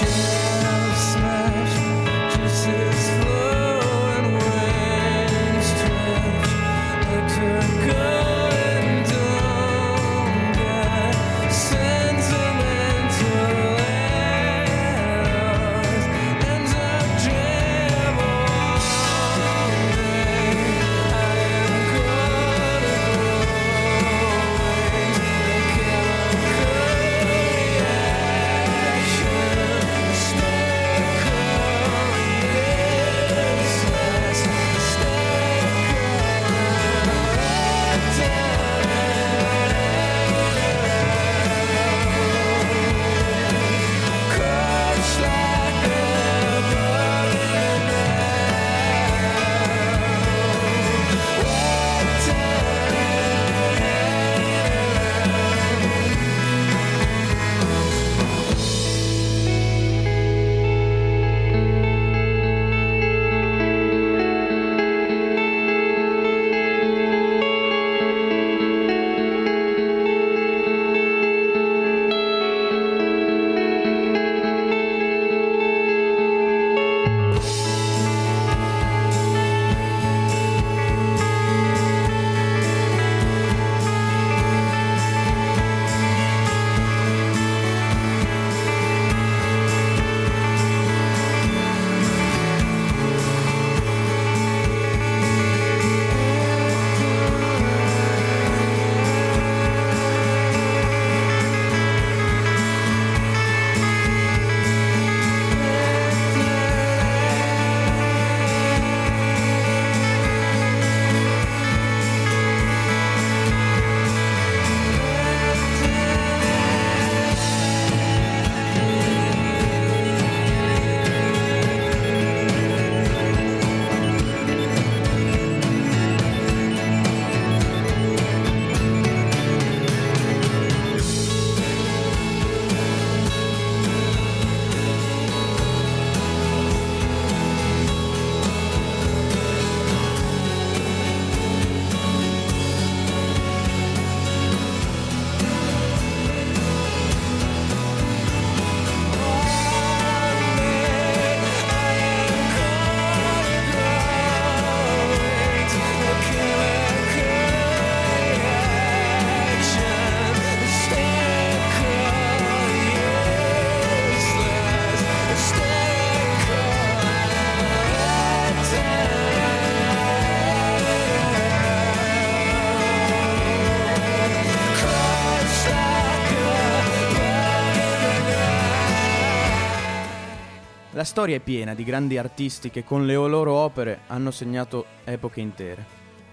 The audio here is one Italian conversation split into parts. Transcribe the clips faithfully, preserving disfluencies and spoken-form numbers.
La storia è piena di grandi artisti che con le loro opere hanno segnato epoche intere.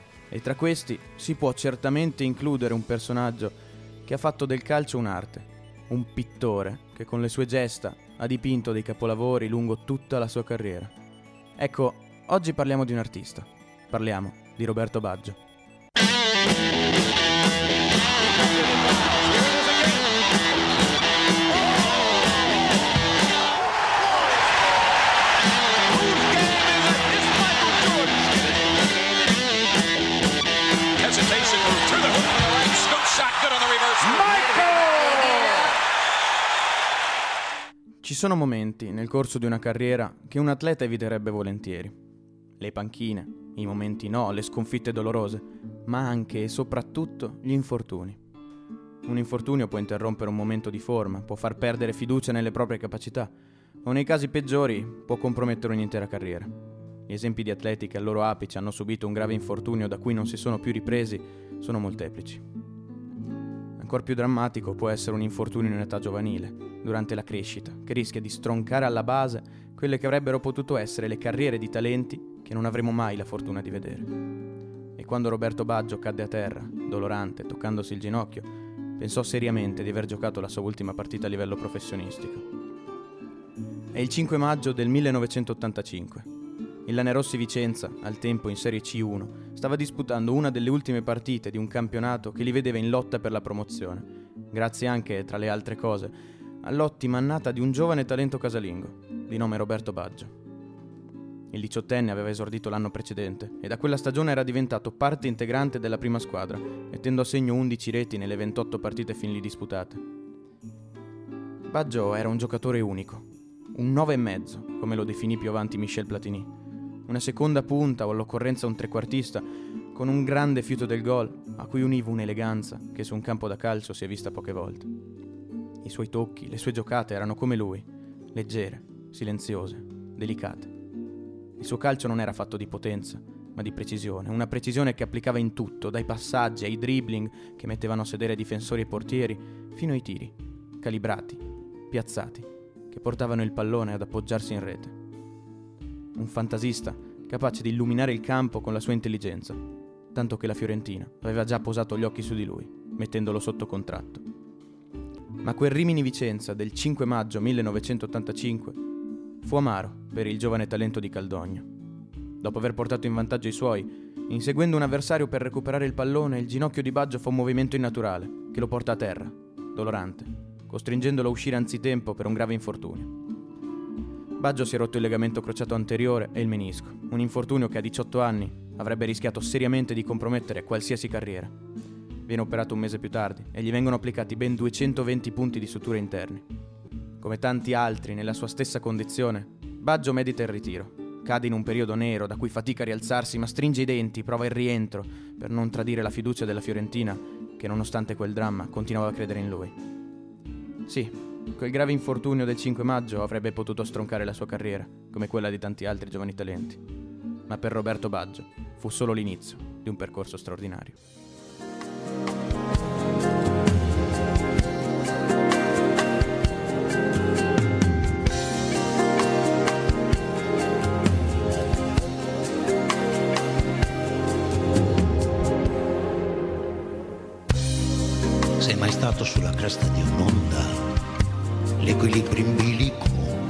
E tra questi si può certamente includere un personaggio che ha fatto del calcio un'arte, un pittore che con le sue gesta ha dipinto dei capolavori lungo tutta la sua carriera. Ecco, oggi parliamo di un artista. Parliamo di Roberto Baggio. Ci sono momenti nel corso di una carriera che un atleta eviterebbe volentieri. Le panchine, i momenti no, le sconfitte dolorose, ma anche e soprattutto gli infortuni. Un infortunio può interrompere un momento di forma, può far perdere fiducia nelle proprie capacità, o nei casi peggiori può compromettere un'intera carriera. Gli esempi di atleti che al loro apice hanno subito un grave infortunio da cui non si sono più ripresi sono molteplici. Ancora più drammatico può essere un infortunio in età giovanile, durante la crescita, che rischia di stroncare alla base quelle che avrebbero potuto essere le carriere di talenti che non avremo mai la fortuna di vedere. E quando Roberto Baggio cadde a terra, dolorante, toccandosi il ginocchio, pensò seriamente di aver giocato la sua ultima partita a livello professionistico. È il cinque maggio del millenovecentottantacinque. Il Lanerossi Vicenza, al tempo in Serie C uno, stava disputando una delle ultime partite di un campionato che li vedeva in lotta per la promozione, grazie anche, tra le altre cose, all'ottima annata di un giovane talento casalingo, di nome Roberto Baggio. Il diciottenne aveva esordito l'anno precedente e da quella stagione era diventato parte integrante della prima squadra, mettendo a segno undici reti nelle ventotto partite fin lì disputate. Baggio era un giocatore unico. un nove e mezzo, come lo definì più avanti Michel Platini. Una seconda punta o all'occorrenza un trequartista con un grande fiuto del gol a cui univa un'eleganza che su un campo da calcio si è vista poche volte. I suoi tocchi, le sue giocate erano come lui, leggere, silenziose, delicate. Il suo calcio non era fatto di potenza, ma di precisione, una precisione che applicava in tutto, dai passaggi ai dribbling che mettevano a sedere difensori e portieri, fino ai tiri, calibrati, piazzati, che portavano il pallone ad appoggiarsi in rete. Un fantasista capace di illuminare il campo con la sua intelligenza, tanto che la Fiorentina aveva già posato gli occhi su di lui, mettendolo sotto contratto. Ma quel Rimini Vicenza del cinque maggio millenovecentottantacinque fu amaro per il giovane talento di Caldogno. Dopo aver portato in vantaggio i suoi, inseguendo un avversario per recuperare il pallone, il ginocchio di Baggio fa un movimento innaturale che lo porta a terra, dolorante, costringendolo a uscire anzitempo per un grave infortunio. Baggio si è rotto il legamento crociato anteriore e il menisco, un infortunio che a diciotto anni avrebbe rischiato seriamente di compromettere qualsiasi carriera. Viene operato un mese più tardi e gli vengono applicati ben duecentoventi punti di suture interni. Come tanti altri nella sua stessa condizione, Baggio medita il ritiro. Cade in un periodo nero da cui fatica a rialzarsi, ma stringe i denti, prova il rientro per non tradire la fiducia della Fiorentina, che nonostante quel dramma continuava a credere in lui. Sì, quel grave infortunio del cinque maggio avrebbe potuto stroncare la sua carriera, come quella di tanti altri giovani talenti. Ma per Roberto Baggio fu solo l'inizio di un percorso straordinario. Sei mai stato sulla cresta di un'onda, l'equilibrio in bilico,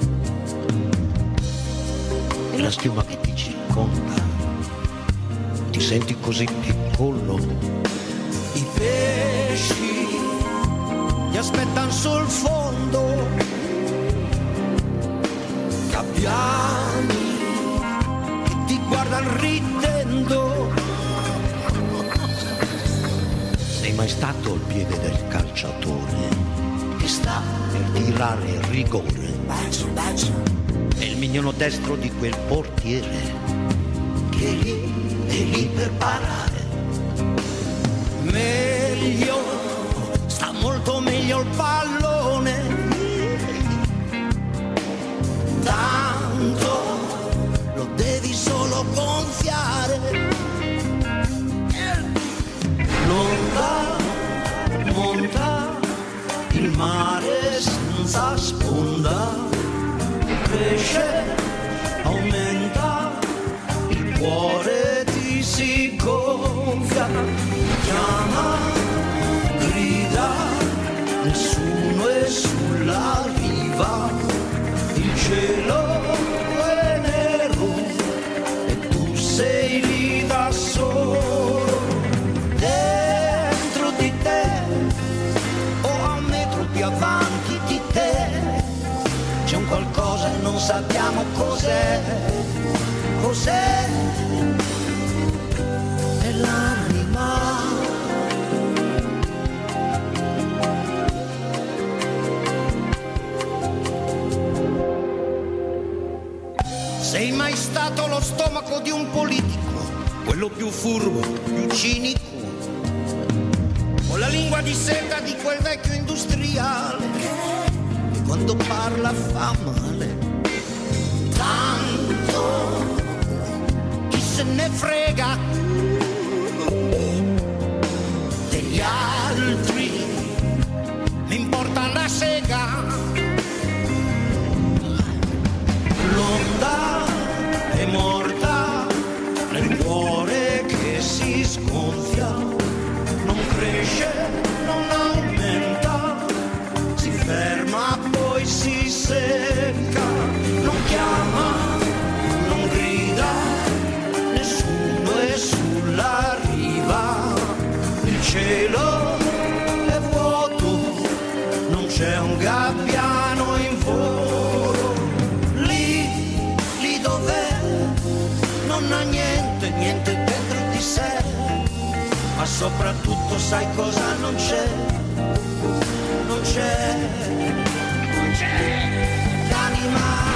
e la schiuma che ti circonda, ti senti così piccolo? I pesci ti aspettano sul fondo, gabbiani che ti guardano ridendo. Sei mai stato al piede del calciatore che sta per tirare il rigore? Bacio, bacio. È il mignolo destro di quel portiere che è lì, è lì per parare. Meglio, sta molto meglio il pallone, tanto lo devi solo gonfiare. L'onda monta, il mare senza sponda, cresce, aumenta, il cuore ti si gonfia, chiama, grida, nessuno è sulla riva, il cielo è nero e tu sei lì da solo. Avanti di te c'è un qualcosa e non sappiamo cos'è, cos'è, è l'anima. Sei mai stato lo stomaco di un politico, quello più furbo, più cinico, o la lingua di seta di quel vecchio industriale che quando parla fa male? Tanto chi se ne frega degli altri, mi importa una sega. L'onda è morta nel cuore che si sgonfia, non cresce, non aumenta, si ferma poi si secca, non chiama, non grida, nessuno è sulla riva, il cielo è vuoto, non c'è un gabbiano in volo, lì, lì dov'è, non ha niente, niente dentro di sé, ma soprattutto sai cosa non c'è, non c'è, non c'è l'anima.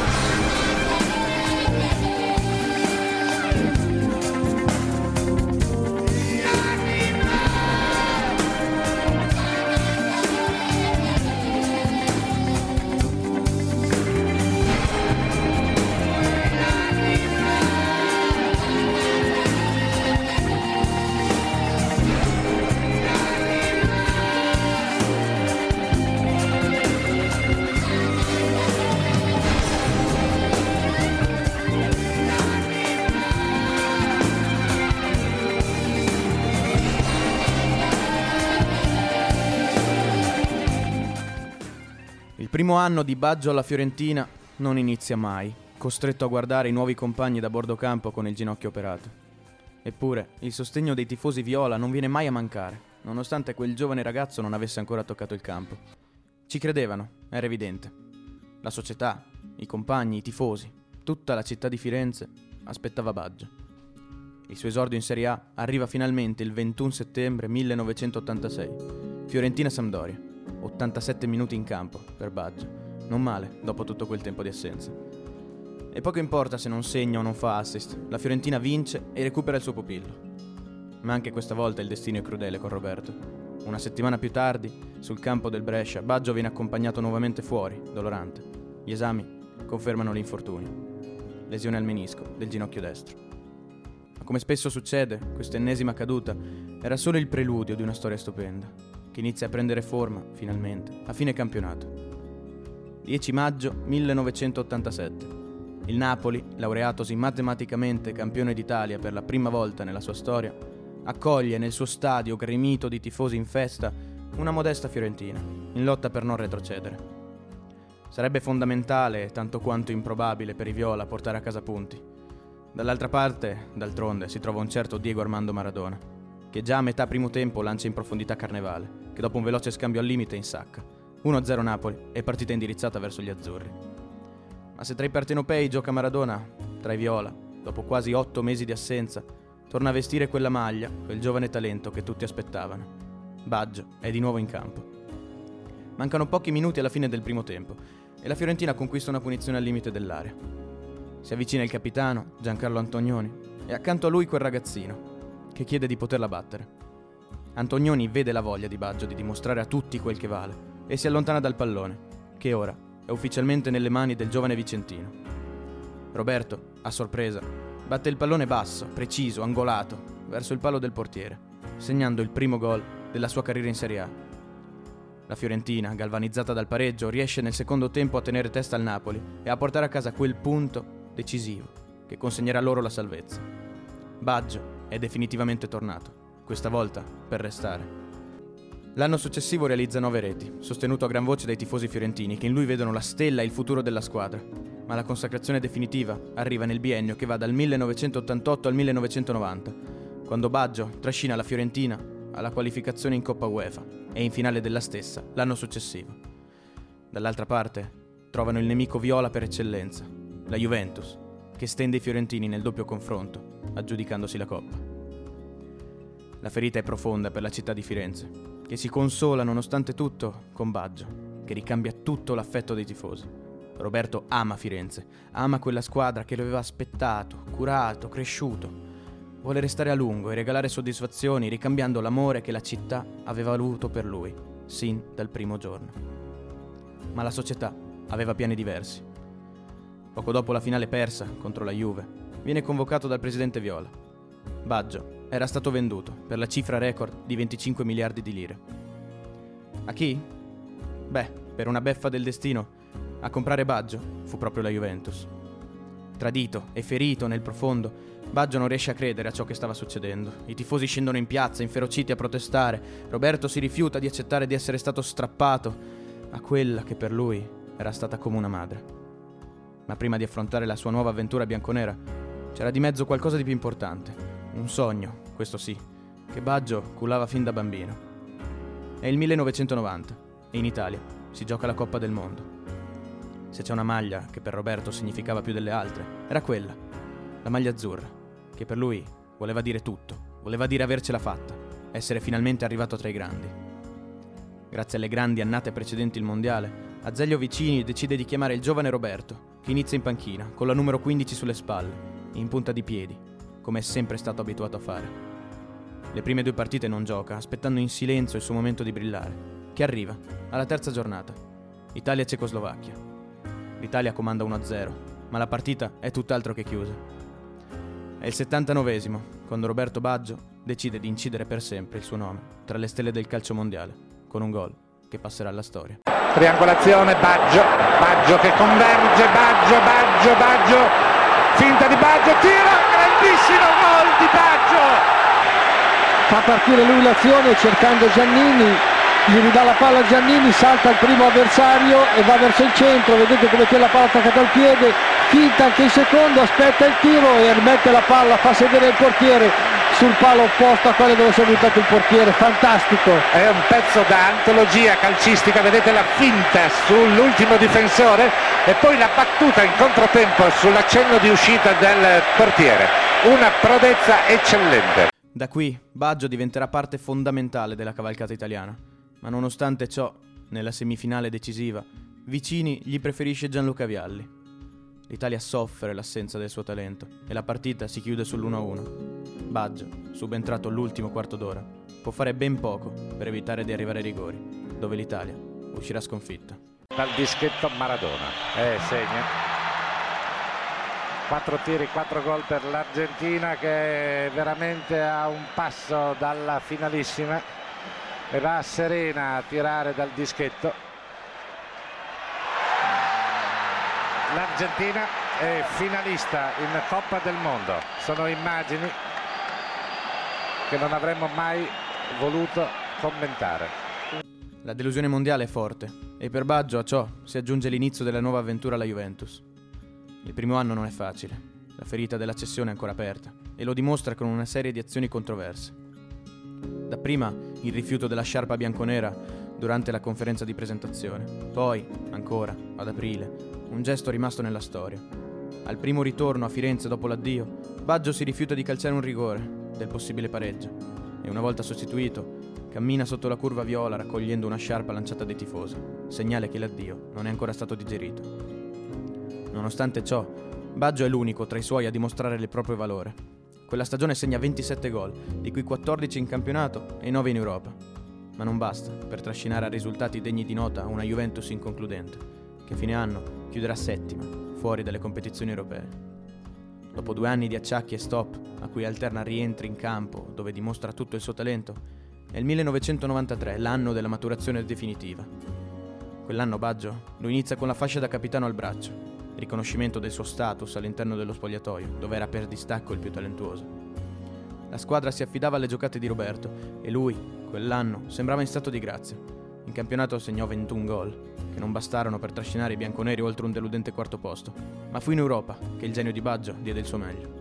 primo anno di Baggio alla Fiorentina non inizia mai, costretto a guardare i nuovi compagni da bordo campo con il ginocchio operato. Eppure il sostegno dei tifosi viola non viene mai a mancare, nonostante quel giovane ragazzo non avesse ancora toccato il campo. Ci credevano, era evidente. La società, i compagni, i tifosi, tutta la città di Firenze aspettava Baggio. Il suo esordio in Serie A arriva finalmente il ventuno settembre millenovecentottantasei. Fiorentina-Sampdoria, ottantasette minuti in campo per Baggio. Non male, dopo tutto quel tempo di assenza. E poco importa se non segna o non fa assist, la Fiorentina vince e recupera il suo pupillo. Ma anche questa volta il destino è crudele con Roberto. Una settimana più tardi, sul campo del Brescia, Baggio viene accompagnato nuovamente fuori, dolorante. Gli esami confermano l'infortunio. Lesione al menisco del ginocchio destro. Ma come spesso succede, questa ennesima caduta era solo il preludio di una storia stupenda, che inizia a prendere forma, finalmente, a fine campionato. dieci maggio millenovecentottantasette. Il Napoli, laureatosi matematicamente campione d'Italia per la prima volta nella sua storia, accoglie nel suo stadio gremito di tifosi in festa una modesta Fiorentina, in lotta per non retrocedere. Sarebbe fondamentale, tanto quanto improbabile per i viola, portare a casa punti. Dall'altra parte, d'altronde, si trova un certo Diego Armando Maradona, che già a metà primo tempo lancia in profondità Carnevale, che dopo un veloce scambio al limite insacca. uno a zero Napoli e partita indirizzata verso gli azzurri. Ma se tra i partenopei gioca Maradona, tra i viola, dopo quasi otto mesi di assenza, torna a vestire quella maglia, quel giovane talento che tutti aspettavano. Baggio è di nuovo in campo. Mancano pochi minuti alla fine del primo tempo e la Fiorentina conquista una punizione al limite dell'area. Si avvicina il capitano, Giancarlo Antonioni, e accanto a lui quel ragazzino, che chiede di poterla battere. Antonioni vede la voglia di Baggio di dimostrare a tutti quel che vale e si allontana dal pallone, che ora è ufficialmente nelle mani del giovane vicentino. Roberto, a sorpresa, batte il pallone basso, preciso, angolato, verso il palo del portiere, segnando il primo gol della sua carriera in Serie A. La Fiorentina, galvanizzata dal pareggio, riesce nel secondo tempo a tenere testa al Napoli e a portare a casa quel punto decisivo che consegnerà loro la salvezza. Baggio è definitivamente tornato, questa volta per restare. L'anno successivo realizza nove reti, sostenuto a gran voce dai tifosi fiorentini che in lui vedono la stella e il futuro della squadra, ma la consacrazione definitiva arriva nel biennio che va dal millenovecentottantotto al millenovecentonovanta, quando Baggio trascina la Fiorentina alla qualificazione in Coppa UEFA e in finale della stessa l'anno successivo. Dall'altra parte trovano il nemico viola per eccellenza, la Juventus, che stende i fiorentini nel doppio confronto, aggiudicandosi la Coppa. La ferita è profonda per la città di Firenze, che si consola nonostante tutto con Baggio, che ricambia tutto l'affetto dei tifosi. Roberto ama Firenze, ama quella squadra che lo aveva aspettato, curato, cresciuto. Vuole restare a lungo e regalare soddisfazioni ricambiando l'amore che la città aveva avuto per lui, sin dal primo giorno. Ma la società aveva piani diversi. Poco dopo la finale persa contro la Juve, viene convocato dal presidente Viola. Baggio era stato venduto per la cifra record di venticinque miliardi di lire. A chi? Beh, per una beffa del destino, a comprare Baggio fu proprio la Juventus. Tradito e ferito nel profondo, Baggio non riesce a credere a ciò che stava succedendo. I tifosi scendono in piazza, inferociti a protestare. Roberto si rifiuta di accettare di essere stato strappato a quella che per lui era stata come una madre. Ma prima di affrontare la sua nuova avventura bianconera, c'era di mezzo qualcosa di più importante. Un sogno, questo sì, che Baggio cullava fin da bambino. È il millenovecentonovanta e in Italia si gioca la Coppa del Mondo. Se c'è una maglia che per Roberto significava più delle altre, era quella, la maglia azzurra, che per lui voleva dire tutto, voleva dire avercela fatta, essere finalmente arrivato tra i grandi. Grazie alle grandi annate precedenti il mondiale, Azeglio Vicini decide di chiamare il giovane Roberto, che inizia in panchina, con la numero quindici sulle spalle, in punta di piedi, come è sempre stato abituato a fare. Le prime due partite non gioca, aspettando in silenzio il suo momento di brillare, che arriva alla terza giornata, Italia-Cecoslovacchia. L'Italia comanda uno a zero, ma la partita è tutt'altro che chiusa. È il settantanovesimo, quando Roberto Baggio decide di incidere per sempre il suo nome tra le stelle del calcio mondiale, con un gol che passerà alla storia. Triangolazione, Baggio, Baggio che converge, Baggio, Baggio, Baggio, finta di Baggio, tiro, grandissimo gol di Baggio! Fa partire lui l'azione cercando Giannini, gli ridà la palla Giannini, salta il primo avversario e va verso il centro, vedete come tiene la palla attaccata al piede, finta anche il secondo, aspetta il tiro e rimette la palla, fa sedere il portiere sul palo opposto a quello dove si è buttato il portiere. Fantastico, è un pezzo da antologia calcistica, vedete la finta sull'ultimo difensore e poi la battuta in controtempo sull'accenno di uscita del portiere, una prodezza eccellente. Da qui Baggio diventerà parte fondamentale della cavalcata italiana, ma nonostante ciò, nella semifinale decisiva, Vicini gli preferisce Gianluca Vialli. L'Italia soffre l'assenza del suo talento e la partita si chiude sull'uno a uno. Baggio, subentrato all'ultimo quarto d'ora, può fare ben poco per evitare di arrivare ai rigori, dove l'Italia uscirà sconfitta. Dal dischetto Maradona, eh, segna. Quattro tiri, quattro gol per l'Argentina, che è veramente a un passo dalla finalissima e va serena a tirare dal dischetto. L'Argentina è finalista in Coppa del Mondo. Sono immagini che non avremmo mai voluto commentare. La delusione mondiale è forte e per Baggio a ciò si aggiunge l'inizio della nuova avventura alla Juventus. Il primo anno non è facile, la ferita della cessione è ancora aperta e lo dimostra con una serie di azioni controverse. Dapprima il rifiuto della sciarpa bianconera durante la conferenza di presentazione, poi, ancora, ad aprile, un gesto rimasto nella storia. Al primo ritorno a Firenze dopo l'addio, Baggio si rifiuta di calciare un rigore del possibile pareggio e una volta sostituito cammina sotto la curva viola raccogliendo una sciarpa lanciata dai tifosi, segnale che l'addio non è ancora stato digerito. Nonostante ciò, Baggio è l'unico tra i suoi a dimostrare il proprio valore. Quella stagione segna ventisette gol, di cui quattordici in campionato e nove in Europa. Ma non basta per trascinare a risultati degni di nota una Juventus inconcludente, che fine anno chiuderà settima, fuori dalle competizioni europee. Dopo due anni di acciacchi e stop, a cui alterna rientri in campo, dove dimostra tutto il suo talento, è il millenovecentonovantatré, l'anno della maturazione definitiva. Quell'anno Baggio lo inizia con la fascia da capitano al braccio, riconoscimento del suo status all'interno dello spogliatoio, dove era per distacco il più talentuoso. La squadra si affidava alle giocate di Roberto e lui, quell'anno, sembrava in stato di grazia. In campionato segnò ventuno gol, che non bastarono per trascinare i bianconeri oltre un deludente quarto posto, ma fu in Europa che il genio di Baggio diede il suo meglio.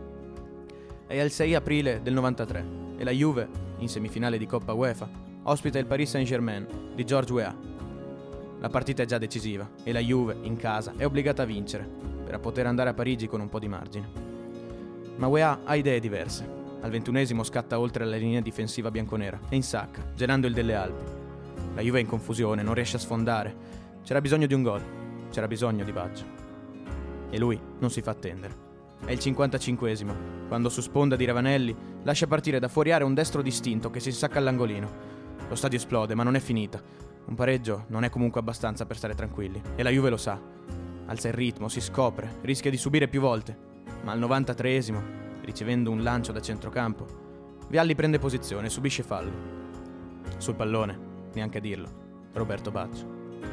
È il sei aprile del novantatré e la Juve, in semifinale di Coppa UEFA, ospita il Paris Saint-Germain di Georges Weah. La partita è già decisiva e la Juve, in casa, è obbligata a vincere per poter andare a Parigi con un po' di margine. Ma Weah ha idee diverse. Al ventunesimo scatta oltre la linea difensiva bianconera e insacca, gelando il delle Alpi. La Juve è in confusione, non riesce a sfondare. C'era bisogno di un gol, c'era bisogno di Baggio. E lui non si fa attendere. È il cinquantacinquesimo, quando su sponda di Ravanelli lascia partire da fuori area un destro distinto che si insacca all'angolino. Lo stadio esplode, ma non è finita. Un pareggio non è comunque abbastanza per stare tranquilli, e la Juve lo sa. Alza il ritmo, si scopre, rischia di subire più volte, ma al novantatreesimo, ricevendo un lancio da centrocampo, Vialli prende posizione e subisce fallo. Sul pallone, neanche a dirlo, Roberto Baggio.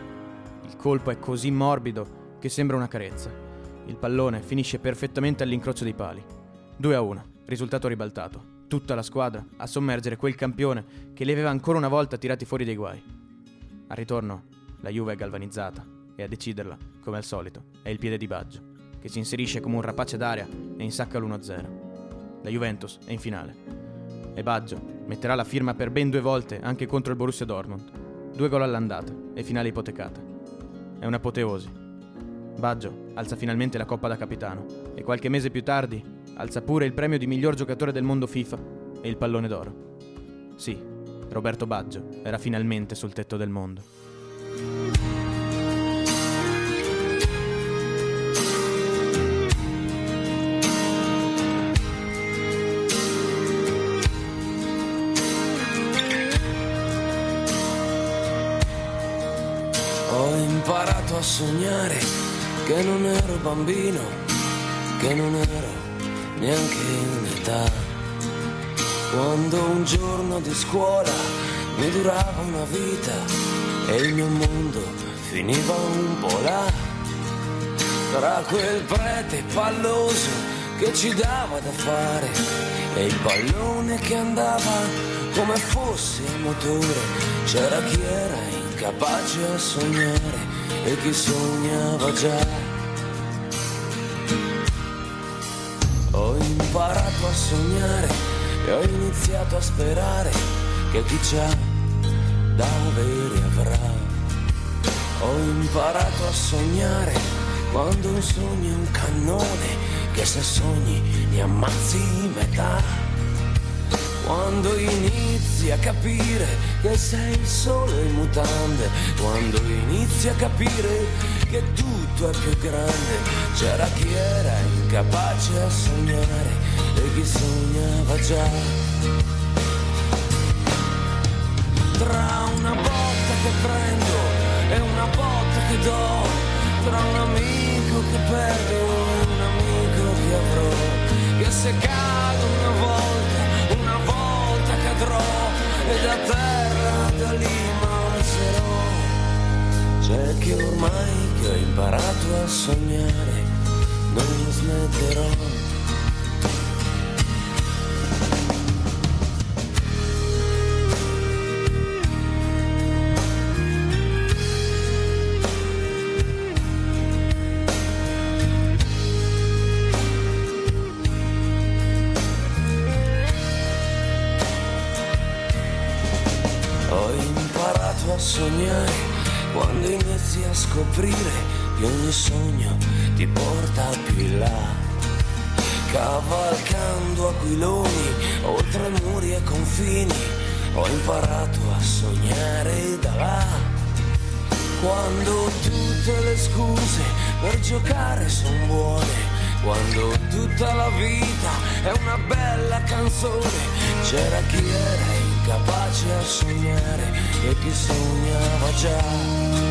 Il colpo è così morbido che sembra una carezza. Il pallone finisce perfettamente all'incrocio dei pali. due a uno, risultato ribaltato. Tutta la squadra a sommergere quel campione che li aveva ancora una volta tirati fuori dai guai. Al ritorno, la Juve è galvanizzata e a deciderla, come al solito, è il piede di Baggio, che si inserisce come un rapace d'aria e insacca l'uno a zero. La Juventus è in finale. E Baggio metterà la firma per ben due volte anche contro il Borussia Dortmund. Due gol all'andata e finale ipotecata. È un'apoteosi. Baggio alza finalmente la Coppa da capitano e qualche mese più tardi alza pure il premio di miglior giocatore del mondo FIFA e il pallone d'oro. Sì, Roberto Baggio era finalmente sul tetto del mondo. Ho imparato a sognare che non ero bambino, che non ero neanche in età. Quando un giorno di scuola mi durava una vita e il mio mondo finiva un po' là, tra quel prete palloso che ci dava da fare e il pallone che andava come fosse il motore. C'era chi era incapace a sognare e chi sognava già. Ho imparato a sognare e ho iniziato a sperare che chi c'ha da avere avrà. Ho imparato a sognare quando un sogno è un cannone che se sogni ne ammazzi metà. Quando inizi a capire che sei solo in mutande, quando inizi a capire che tutto è più grande. C'era chi era incapace a sognare e chi sognava già. Tra una botta che prendo e una botta che do, tra un amico che perdo e un amico che avrò, che se cado una volta, una volta cadrò e da terra da lì m'alzerò. C'è che ormai che ho imparato a sognare non smetterò. A sognare quando inizi a scoprire che ogni sogno ti porta più in là, cavalcando aquiloni oltre muri e confini. Ho imparato a sognare da là, quando tutte le scuse per giocare son buone, quando tutta la vita è una bella canzone. C'era chi era incapace a sognare e chi sognava già.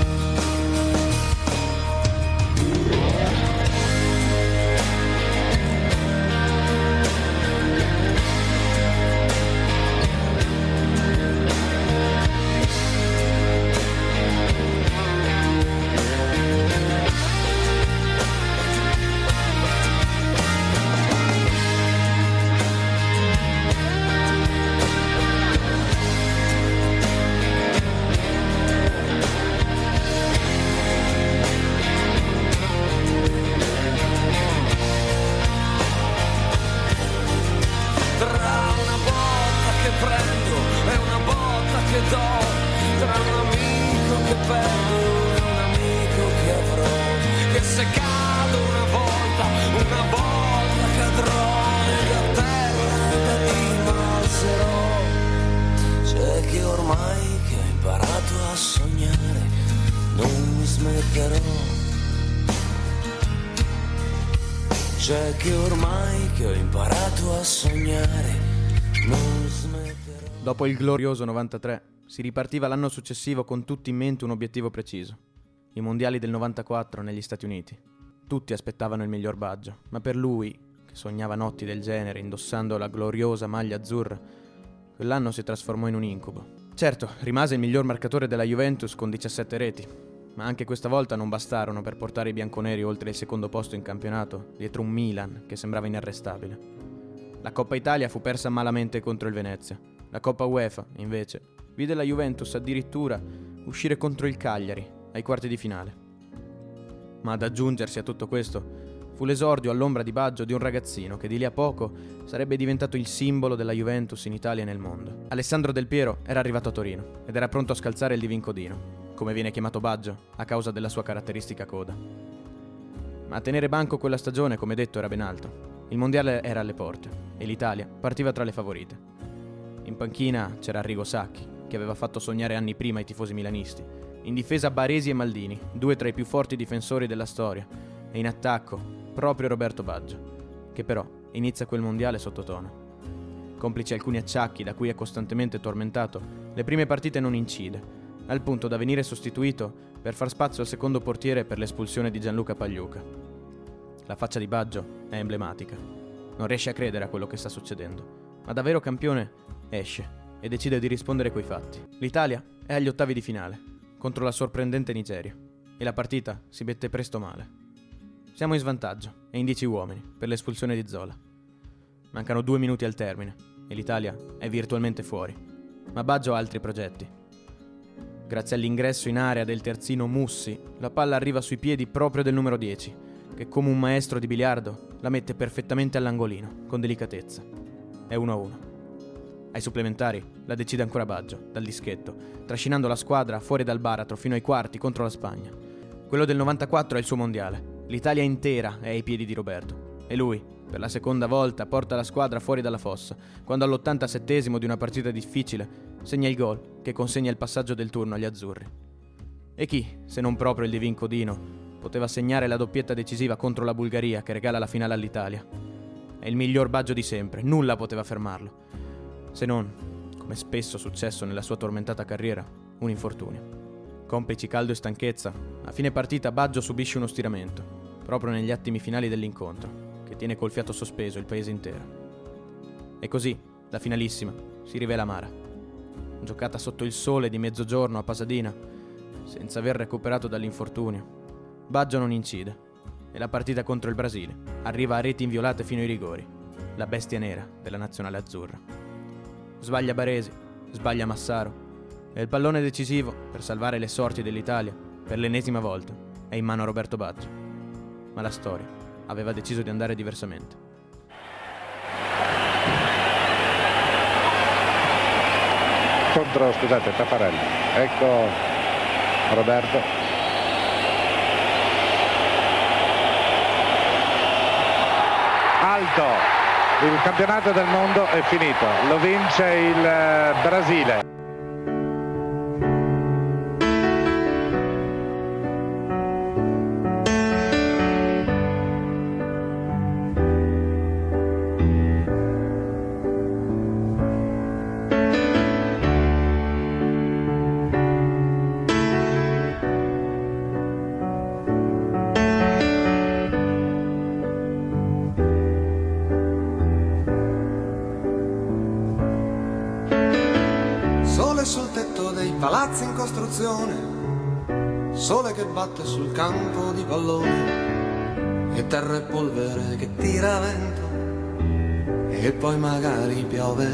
C'è che ormai che ho imparato a sognare non smetterò. Dopo il glorioso novantatré si ripartiva l'anno successivo con tutti in mente un obiettivo preciso: i mondiali del novantaquattro negli Stati Uniti. Tutti aspettavano il miglior Baggio, ma per lui, che sognava notti del genere indossando la gloriosa maglia azzurra, quell'anno si trasformò in un incubo. Certo, rimase il miglior marcatore della Juventus con diciassette reti, ma anche questa volta non bastarono per portare i bianconeri oltre il secondo posto in campionato, dietro un Milan che sembrava inarrestabile. La Coppa Italia fu persa malamente contro il Venezia. La Coppa UEFA, invece, vide la Juventus addirittura uscire contro il Cagliari ai quarti di finale. Ma ad aggiungersi a tutto questo fu l'esordio all'ombra di Baggio di un ragazzino che di lì a poco sarebbe diventato il simbolo della Juventus in Italia e nel mondo. Alessandro Del Piero era arrivato a Torino ed era pronto a scalzare il divincodino, come viene chiamato Baggio a causa della sua caratteristica coda. Ma a tenere banco quella stagione, come detto, era ben altro. Il mondiale era alle porte e l'Italia partiva tra le favorite. In panchina c'era Arrigo Sacchi, che aveva fatto sognare anni prima i tifosi milanisti. In difesa Baresi e Maldini, due tra i più forti difensori della storia. E in attacco proprio Roberto Baggio, che però inizia quel mondiale sottotono. Complici alcuni acciacchi da cui è costantemente tormentato, le prime partite non incide, al punto da venire sostituito per far spazio al secondo portiere per l'espulsione di Gianluca Pagliuca. La faccia di Baggio è emblematica. Non riesce a credere a quello che sta succedendo, ma da vero campione esce e decide di rispondere coi fatti. L'Italia è agli ottavi di finale, contro la sorprendente Nigeria, e la partita si mette presto male. Siamo in svantaggio e in dieci uomini per l'espulsione di Zola. Mancano due minuti al termine e l'Italia è virtualmente fuori. ma Baggio ha altri progetti. Grazie all'ingresso in area del terzino Mussi, la palla arriva sui piedi proprio del numero dieci, che come un maestro di biliardo la mette perfettamente all'angolino, con delicatezza. È uno a uno. Ai supplementari la decide ancora Baggio, dal dischetto, trascinando la squadra fuori dal baratro fino ai quarti contro la Spagna. Quello del novantaquattro è il suo mondiale. L'Italia intera è ai piedi di Roberto. E lui, per la seconda volta, porta la squadra fuori dalla fossa, quando all'ottantasettesimo di una partita difficile segna il gol che consegna il passaggio del turno agli azzurri. E chi, se non proprio il divin Codino, poteva segnare la doppietta decisiva contro la Bulgaria che regala la finale all'Italia? È il miglior Baggio di sempre, nulla poteva fermarlo. Se non, come spesso successo nella sua tormentata carriera, un infortunio. Complici caldo e stanchezza, a fine partita Baggio subisce uno stiramento, proprio negli attimi finali dell'incontro, che tiene col fiato sospeso il paese intero. E così, la finalissima, si rivela amara. Giocata sotto il sole di mezzogiorno a Pasadena, senza aver recuperato dall'infortunio, Baggio non incide, e la partita contro il Brasile arriva a reti inviolate fino ai rigori, la bestia nera della nazionale azzurra. Sbaglia Baresi, sbaglia Massaro, e il pallone decisivo per salvare le sorti dell'Italia, per l'ennesima volta, è in mano a Roberto Baggio. Ma la storia aveva deciso di andare diversamente. Contro, scusate, Taffarelli. Ecco Roberto. Alto. Il campionato del mondo è finito, lo vince il Brasile. Sul tetto dei palazzi in costruzione, sole che batte sul campo di pallone, e terra e polvere che tira vento, e poi magari piove.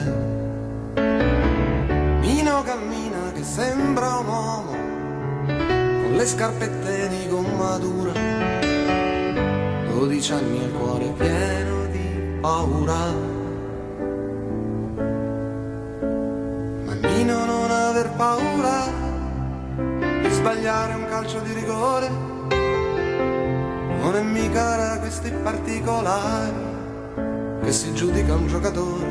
Mino cammina che sembra un uomo, con le scarpette di gomma dura, dodici anni e il cuore pieno di paura. Mino non aver paura di sbagliare un calcio di rigore, non è mica da questi particolari che si giudica un giocatore.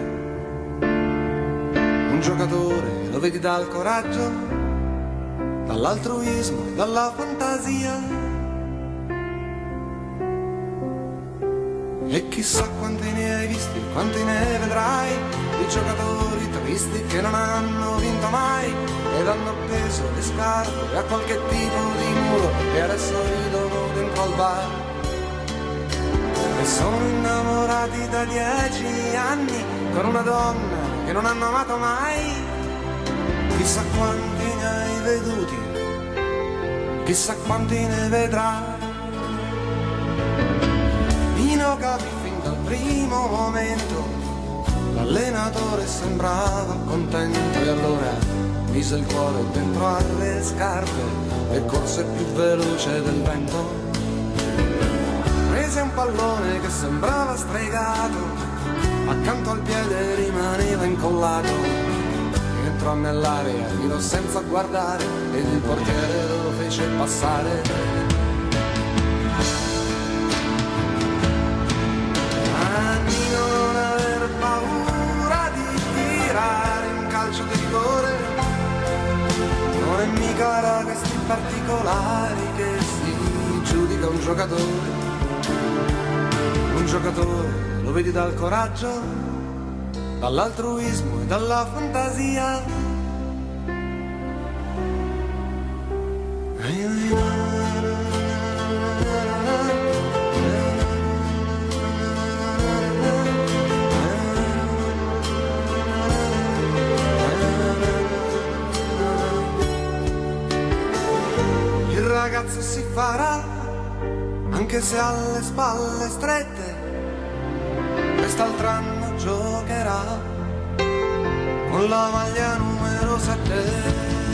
Un giocatore lo vedi dal coraggio, dall'altruismo e dalla fantasia, e chissà quanti ne hai visti, quanti ne vedrai, di giocatori tristi che non hanno vinto mai ed hanno appeso le scarpe a qualche tipo di muro e adesso ridono dentro al bar. E sono innamorati da dieci anni con una donna che non hanno amato mai. Chissà quanti ne hai veduti, chissà quanti ne vedrai. Mino capì fin dal primo momento, l'allenatore sembrava contento e allora mise il cuore dentro alle scarpe e corse più veloce del vento. Prese un pallone che sembrava stregato, accanto al piede rimaneva incollato, entrò nell'area, tirò senza guardare ed il portiere lo fece passare. Non è mica da questi particolari che si giudica un giocatore. Un giocatore lo vedi dal coraggio, dall'altruismo e dalla fantasia. Il ragazzo si farà, anche se ha le spalle strette, quest'altro anno giocherà con la maglia numero sette.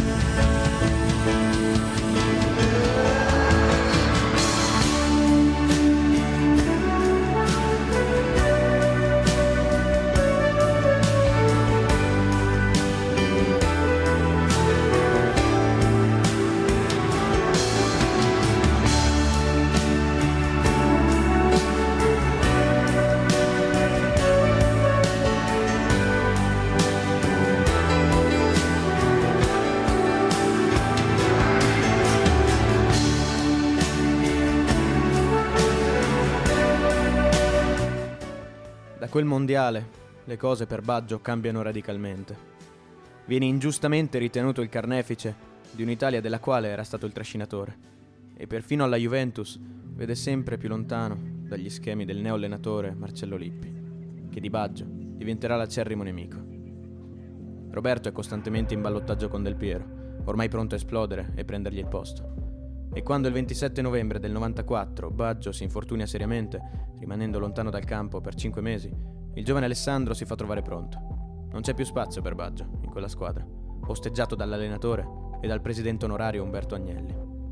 Da quel mondiale le cose per Baggio cambiano radicalmente. Viene ingiustamente ritenuto il carnefice di un'Italia della quale era stato il trascinatore e perfino alla Juventus vede sempre più lontano dagli schemi del neo allenatore Marcello Lippi, che di Baggio diventerà l'acerrimo nemico. Roberto è costantemente in ballottaggio con Del Piero, ormai pronto a esplodere e prendergli il posto. E quando il ventisette novembre del novantaquattro Baggio si infortuna seriamente, rimanendo lontano dal campo per cinque mesi, il giovane Alessandro si fa trovare pronto. Non c'è più spazio per Baggio in quella squadra, osteggiato dall'allenatore e dal presidente onorario Umberto Agnelli.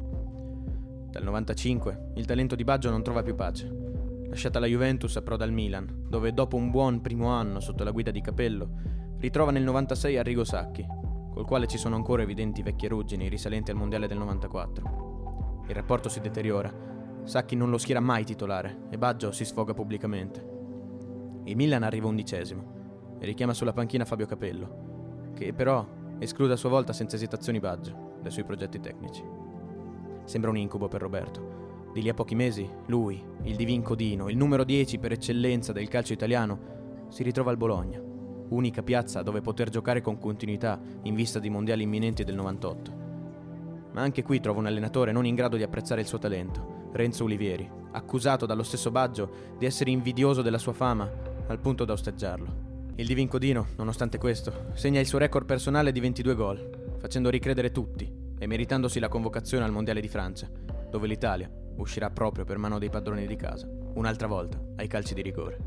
Dal novantacinque il talento di Baggio non trova più pace. Lasciata la Juventus approda al Milan, dove dopo un buon primo anno sotto la guida di Capello, ritrova nel novantasei Arrigo Sacchi, col quale ci sono ancora evidenti vecchie ruggini risalenti al mondiale del novantaquattro. Il rapporto si deteriora, Sacchi non lo schiera mai titolare e Baggio si sfoga pubblicamente. Il Milan arriva undicesimo e richiama sulla panchina Fabio Capello, che però esclude a sua volta senza esitazioni Baggio dai suoi progetti tecnici. Sembra un incubo per Roberto. Di lì a pochi mesi, lui, il divin codino, il numero dieci per eccellenza del calcio italiano, si ritrova al Bologna, unica piazza dove poter giocare con continuità in vista di mondiali imminenti del novantotto. Ma anche qui trova un allenatore non in grado di apprezzare il suo talento, Renzo Olivieri, accusato dallo stesso Baggio di essere invidioso della sua fama al punto da osteggiarlo. Il divin codino, nonostante questo, segna il suo record personale di ventidue gol, facendo ricredere tutti e meritandosi la convocazione al Mondiale di Francia, dove l'Italia uscirà proprio per mano dei padroni di casa, un'altra volta ai calci di rigore.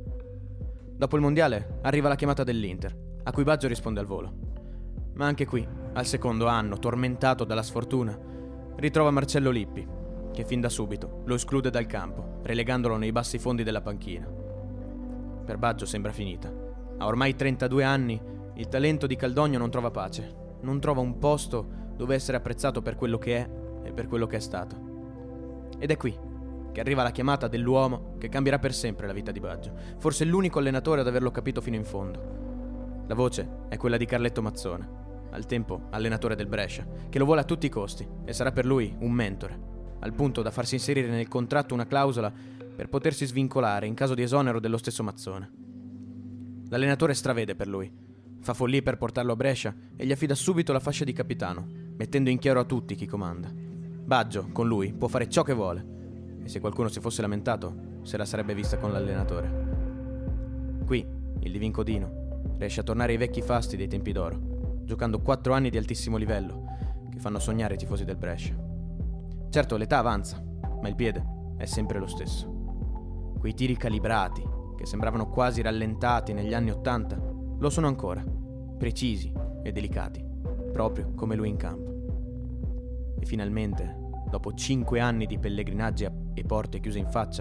Dopo il Mondiale arriva la chiamata dell'Inter, a cui Baggio risponde al volo. Ma anche qui, al secondo anno, tormentato dalla sfortuna, ritrova Marcello Lippi, che fin da subito lo esclude dal campo, relegandolo nei bassi fondi della panchina. Per Baggio sembra finita. A ormai trentadue anni, il talento di Caldogno non trova pace, non trova un posto dove essere apprezzato per quello che è e per quello che è stato. Ed è qui che arriva la chiamata dell'uomo che cambierà per sempre la vita di Baggio, forse l'unico allenatore ad averlo capito fino in fondo. La voce è quella di Carletto Mazzone, al tempo allenatore del Brescia, che lo vuole a tutti i costi e sarà per lui un mentore, al punto da farsi inserire nel contratto una clausola per potersi svincolare in caso di esonero dello stesso Mazzone. L'allenatore stravede per lui, fa follie per portarlo a Brescia e gli affida subito la fascia di capitano, mettendo in chiaro a tutti chi comanda. Baggio, con lui, può fare ciò che vuole, e se qualcuno si fosse lamentato, se la sarebbe vista con l'allenatore. Qui, il divin codino riesce a tornare ai vecchi fasti dei tempi d'oro, giocando quattro anni di altissimo livello, che fanno sognare i tifosi del Brescia. Certo, l'età avanza, ma il piede è sempre lo stesso. Quei tiri calibrati, che sembravano quasi rallentati negli anni Ottanta, lo sono ancora, precisi e delicati, proprio come lui in campo. E finalmente, dopo cinque anni di pellegrinaggi e porte chiuse in faccia,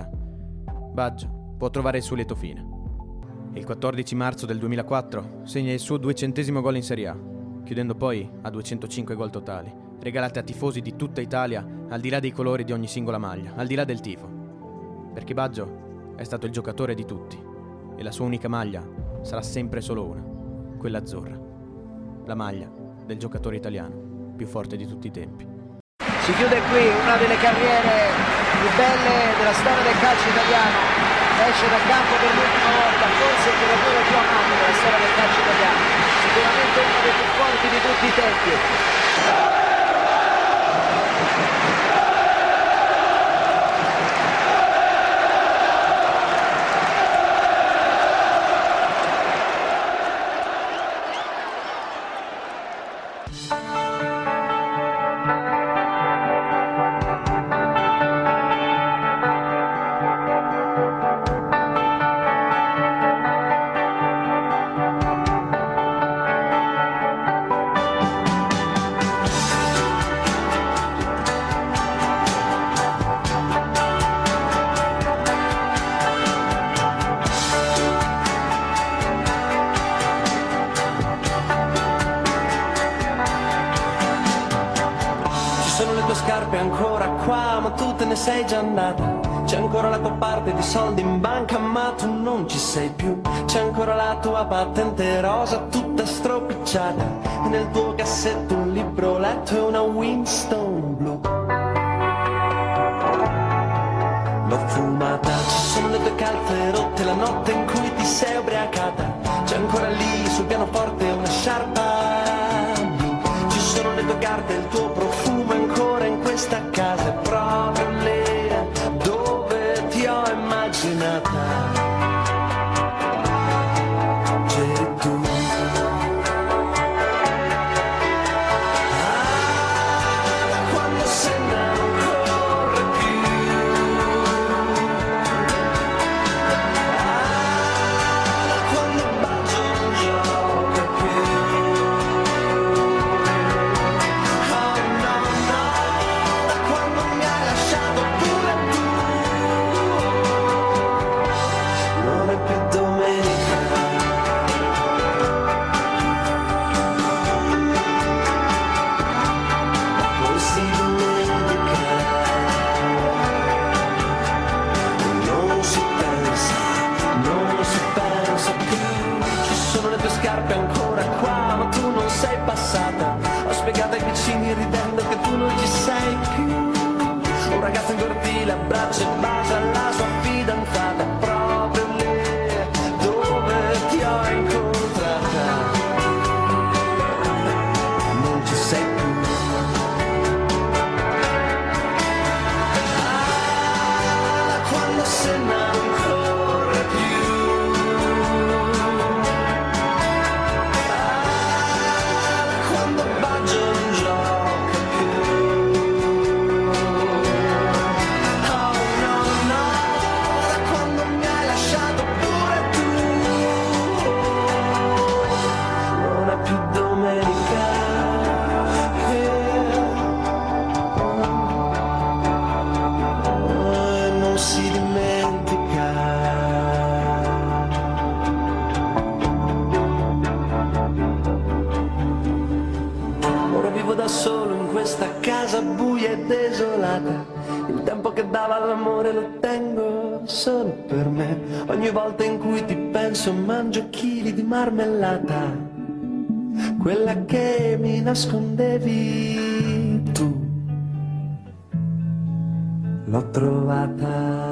Baggio può trovare il suo lieto fine. Il quattordici marzo del duemilaquattro segna il suo duecentesimo gol in Serie A, chiudendo poi a duecentocinque gol totali, regalati a tifosi di tutta Italia al di là dei colori di ogni singola maglia, al di là del tifo. Perché Baggio è stato il giocatore di tutti e la sua unica maglia sarà sempre solo una, quella azzurra, la maglia del giocatore italiano più forte di tutti i tempi. Si chiude qui una delle carriere più belle della storia del calcio italiano, esce dal campo per l'ultima volta, forse il giocatore più amato della storia del calcio italiano, sicuramente uno dei più forti di tutti i tempi. sei già andata. C'è ancora la tua parte di soldi in banca ma tu non ci sei più. C'è ancora la tua patente rosa tutta stropicciata. E nel tuo cassetto un libro letto e una Winston blu. L'ho fumata, ci sono le tue calze rotte, la notte in cui ti sei ubriacata. C'è ancora lì sul pianoforte una sciarpa blu. Ci sono le tue carte, il tuo profumo ancora in questa casa. È proprio lì dove ti ho immaginata. C'eri tu. Ridendo che tu non ci sei più. Un ragazzo in cortile abbraccia e bacia la sua fidanzata. Proprio lì dove ti ho incontrata. Non ci sei più. Ah, quando se ne ancora più. Ah, quando bacio un giorno. Solo in questa casa buia e desolata. Il tempo che dava all'amore lo tengo solo per me. Ogni volta in cui ti penso mangio chili di marmellata. Quella che mi nascondevi tu l'ho trovata.